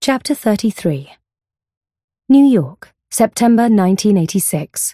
Chapter 33. New York, September 1986.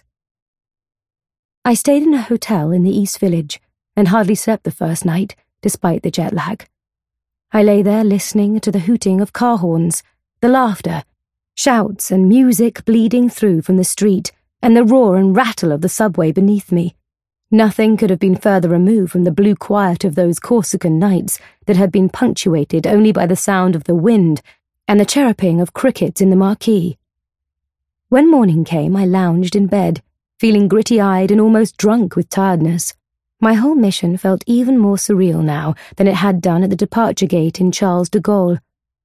I stayed in a hotel in the East Village and hardly slept the first night, despite the jet lag. I lay there listening to the hooting of car horns, the laughter, shouts and music bleeding through from the street, and the roar and rattle of the subway beneath me. Nothing could have been further removed from the blue quiet of those Corsican nights that had been punctuated only by the sound of the wind and the chirruping of crickets in the marquee. When morning came, I lounged in bed, feeling gritty-eyed and almost drunk with tiredness. My whole mission felt even more surreal now than it had done at the departure gate in Charles de Gaulle.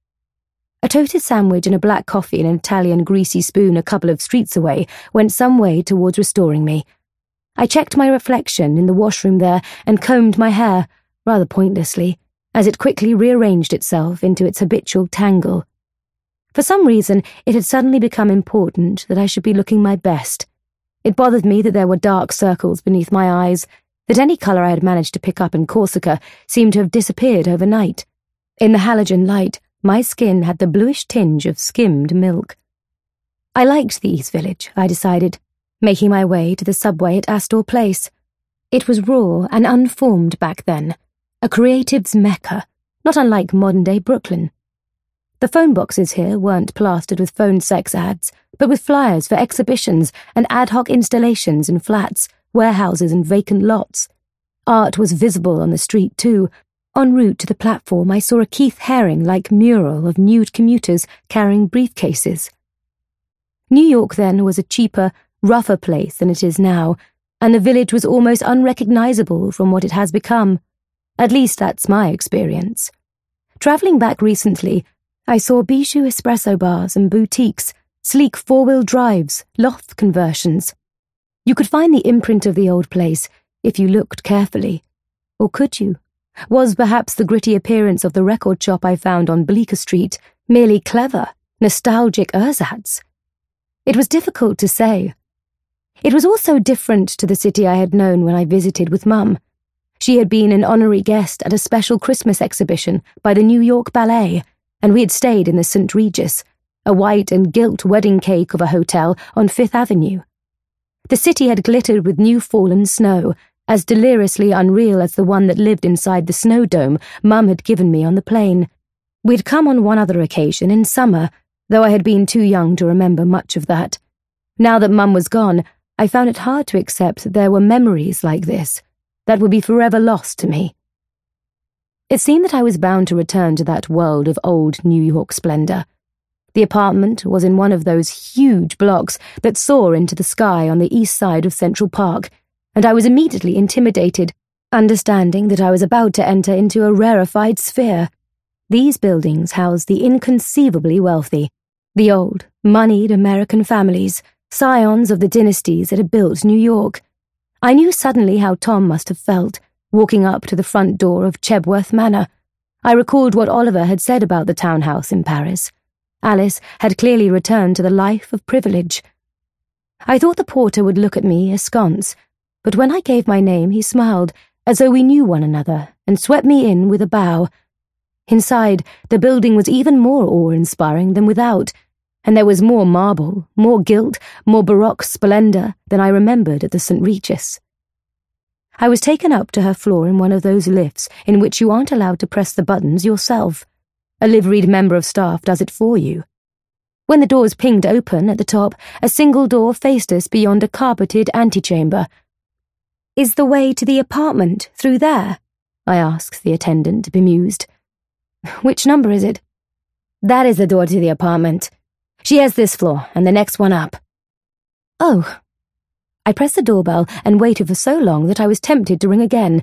A toasted sandwich and a black coffee in an Italian greasy spoon a couple of streets away went some way towards restoring me. I checked my reflection in the washroom there and combed my hair, rather pointlessly, as it quickly rearranged itself into its habitual tangle. For some reason, it had suddenly become important that I should be looking my best. It bothered me that there were dark circles beneath my eyes, that any colour I had managed to pick up in Corsica seemed to have disappeared overnight. In the halogen light, my skin had the bluish tinge of skimmed milk. I liked the East Village, I decided, making my way to the subway at Astor Place. It was raw and unformed back then, a creative's mecca, not unlike modern-day Brooklyn. The phone boxes here weren't plastered with phone sex ads, but with flyers for exhibitions and ad hoc installations in flats, warehouses and vacant lots. Art was visible on the street too. En route to the platform, I saw a Keith Haring-like mural of nude commuters carrying briefcases. New York then was a cheaper, rougher place than it is now, and the village was almost unrecognizable from what it has become. At least that's my experience. Travelling back recently, I saw bijou espresso bars and boutiques, sleek four-wheel drives, loft conversions. You could find the imprint of the old place if you looked carefully. Or could you? Was perhaps the gritty appearance of the record shop I found on Bleecker Street merely clever, nostalgic ersatz? It was difficult to say. It was also different to the city I had known when I visited with Mum. She had been an honorary guest at a special Christmas exhibition by the New York Ballet, and we had stayed in the St. Regis, a white and gilt wedding cake of a hotel on Fifth Avenue. The city had glittered with new-fallen snow, as deliriously unreal as the one that lived inside the snow dome Mum had given me on the plane. We'd come on one other occasion in summer, though I had been too young to remember much of that. Now that Mum was gone, I found it hard to accept that there were memories like this that would be forever lost to me. It seemed that I was bound to return to that world of old New York splendor. The apartment was in one of those huge blocks that soar into the sky on the east side of Central Park, and I was immediately intimidated, understanding that I was about to enter into a rarefied sphere. These buildings housed the inconceivably wealthy, the old, moneyed American families, scions of the dynasties that had built New York. I knew suddenly how Tom must have felt, walking up to the front door of Chebworth Manor. I recalled what Oliver had said about the townhouse in Paris. Alice had clearly returned to the life of privilege. I thought the porter would look at me askance, but when I gave my name he smiled, as though we knew one another, and swept me in with a bow. Inside, the building was even more awe-inspiring than without, and there was more marble, more gilt, more Baroque splendour than I remembered at the St. Regis. I was taken up to her floor in one of those lifts in which you aren't allowed to press the buttons yourself. A liveried member of staff does it for you. When the doors pinged open at the top, a single door faced us beyond a carpeted antechamber. "Is the way to the apartment through there?" I asked the attendant, bemused. "Which number is it?" "That is the door to the apartment. She has this floor and the next one up." "Oh." I pressed the doorbell and waited for so long that I was tempted to ring again.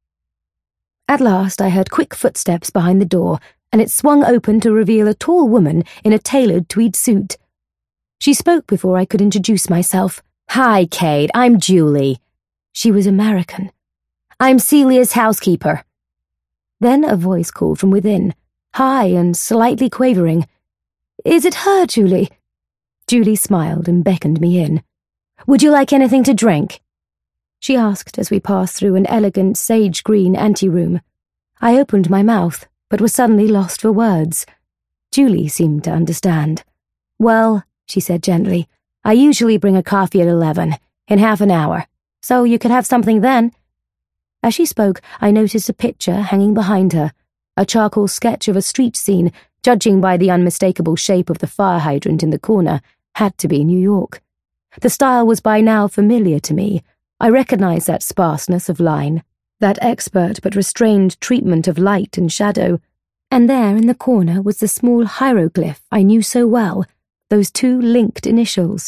At last I heard quick footsteps behind the door, and it swung open to reveal a tall woman in a tailored tweed suit. She spoke before I could introduce myself. "Hi, Kate, I'm Julie." She was American. "I'm Celia's housekeeper." Then a voice called from within, high and slightly quavering. "Is it her, Julie?" Julie smiled and beckoned me in. "Would you like anything to drink?" she asked as we passed through an elegant sage-green anteroom. I opened my mouth, but was suddenly lost for words. Julie seemed to understand. "Well," she said gently, "I usually bring a coffee at 11, in half an hour, so you could have something then." As she spoke, I noticed a picture hanging behind her, a charcoal sketch of a street scene, judging by the unmistakable shape of the fire hydrant in the corner, had to be New York. The style was by now familiar to me. I recognized that sparseness of line, that expert but restrained treatment of light and shadow, and there in the corner was the small hieroglyph I knew so well, those two linked initials.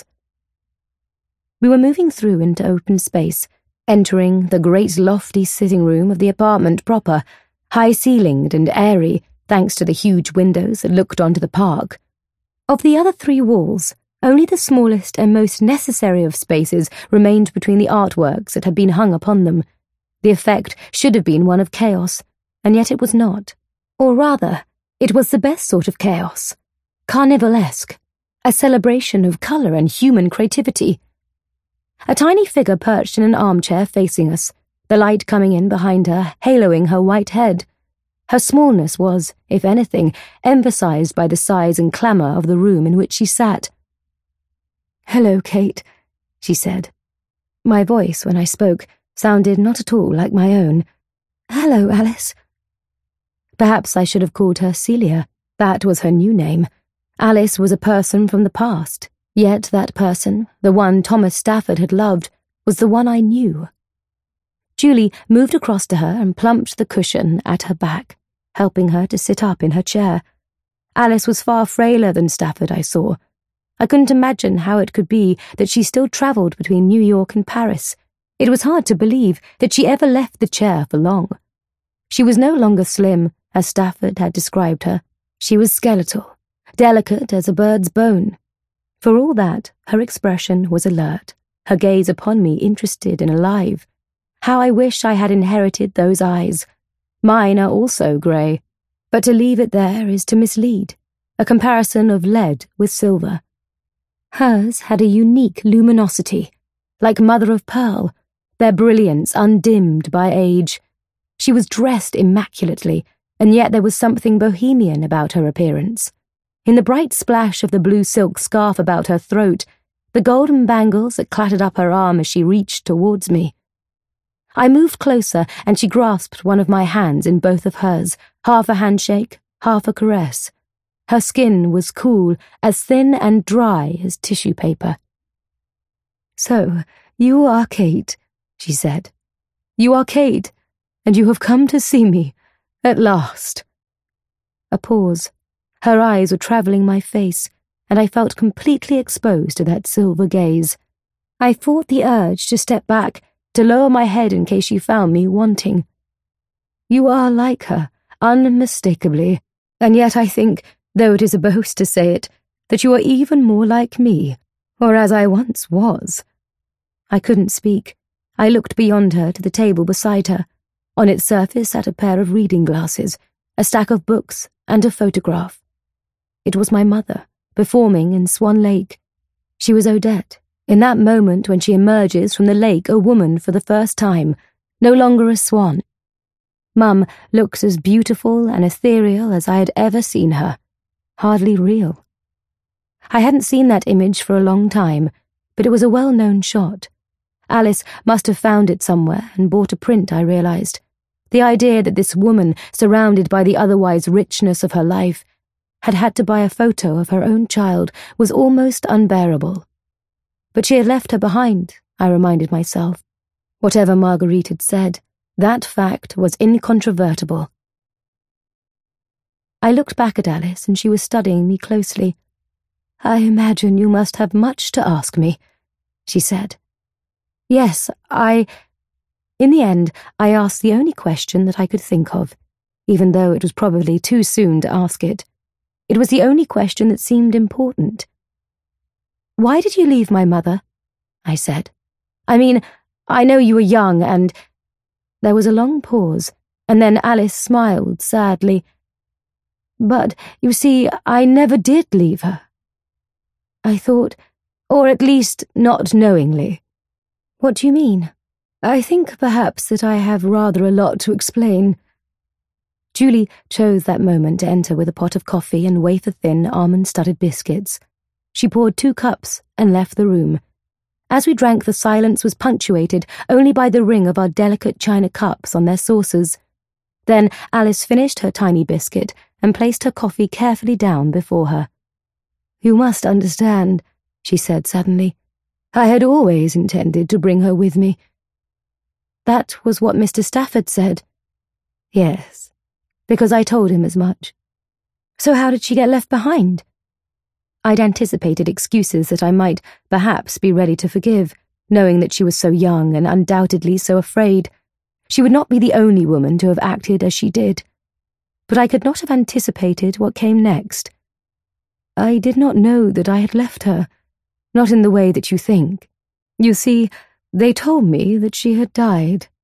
We were moving through into open space, entering the great lofty sitting room of the apartment proper, high-ceilinged and airy thanks to the huge windows that looked onto the park. Of the other three walls, only the smallest and most necessary of spaces remained between the artworks that had been hung upon them. The effect should have been one of chaos, and yet it was not. Or rather, it was the best sort of chaos. Carnivalesque. A celebration of colour and human creativity. A tiny figure perched in an armchair facing us, the light coming in behind her, haloing her white head. Her smallness was, if anything, emphasized by the size and clamour of the room in which she sat. "Hello, Kate," she said. My voice, when I spoke, sounded not at all like my own. "Hello, Alice." Perhaps I should have called her Celia. That was her new name. Alice was a person from the past, yet that person, the one Thomas Stafford had loved, was the one I knew. Julie moved across to her and plumped the cushion at her back, helping her to sit up in her chair. Alice was far frailer than Stafford, I saw. I couldn't imagine how it could be that she still travelled between New York and Paris. It was hard to believe that she ever left the chair for long. She was no longer slim, as Stafford had described her. She was skeletal, delicate as a bird's bone. For all that, her expression was alert, her gaze upon me interested and alive. How I wish I had inherited those eyes. Mine are also grey, but to leave it there is to mislead, a comparison of lead with silver. Hers had a unique luminosity, like mother of pearl, their brilliance undimmed by age. She was dressed immaculately, and yet there was something bohemian about her appearance. In the bright splash of the blue silk scarf about her throat, the golden bangles that clattered up her arm as she reached towards me. I moved closer, and she grasped one of my hands in both of hers, half a handshake, half a caress. Her skin was cool, as thin and dry as tissue paper. "So, you are Kate," she said. "You are Kate, and you have come to see me, at last." A pause. Her eyes were travelling my face, and I felt completely exposed to that silver gaze. I fought the urge to step back, to lower my head in case she found me wanting. "You are like her, unmistakably, and yet I think, though it is a boast to say it, that you are even more like me, or as I once was." I couldn't speak. I looked beyond her to the table beside her. On its surface sat a pair of reading glasses, a stack of books, and a photograph. It was my mother, performing in Swan Lake. She was Odette, in that moment when she emerges from the lake a woman for the first time, no longer a swan. Mum looked as beautiful and ethereal as I had ever seen her, hardly real. I hadn't seen that image for a long time, but it was a well-known shot. Alice must have found it somewhere and bought a print, I realized. The idea that this woman, surrounded by the otherwise richness of her life, had had to buy a photo of her own child was almost unbearable. But she had left her behind, I reminded myself. Whatever Marguerite had said, that fact was incontrovertible. I looked back at Alice, and she was studying me closely. "I imagine you must have much to ask me," she said. "Yes, In the end, I asked the only question that I could think of, even though it was probably too soon to ask it. It was the only question that seemed important. "Why did you leave my mother?" I said. "I mean, I know you were young and—" There was a long pause, and then Alice smiled sadly. "But, you see, I never did leave her." I thought, or at least not knowingly. "What do you mean?" "I think perhaps that I have rather a lot to explain." Julie chose that moment to enter with a pot of coffee and wafer-thin, almond-studded biscuits. She poured 2 cups and left the room. As we drank, the silence was punctuated only by the ring of our delicate china cups on their saucers. Then Alice finished her tiny biscuit and placed her coffee carefully down before her. "You must understand," she said suddenly. "I had always intended to bring her with me." "That was what Mr. Stafford said." "Yes, because I told him as much." "So how did she get left behind?" I'd anticipated excuses that I might perhaps be ready to forgive, knowing that she was so young and undoubtedly so afraid. She would not be the only woman to have acted as she did. But I could not have anticipated what came next. "I did not know that I had left her, not in the way that you think. You see, they told me that she had died."